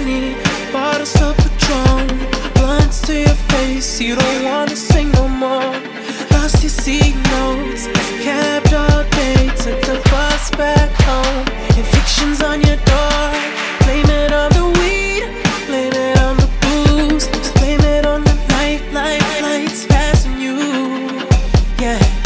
money, bottles of Patron, blunts to your face. You don't wanna sing no more. Lost your seat notes, cabbed all day, took the bus back home. Evictions on your door. Blame it on the weed, blame it on the booze, blame it on the night lights passing you. Yeah.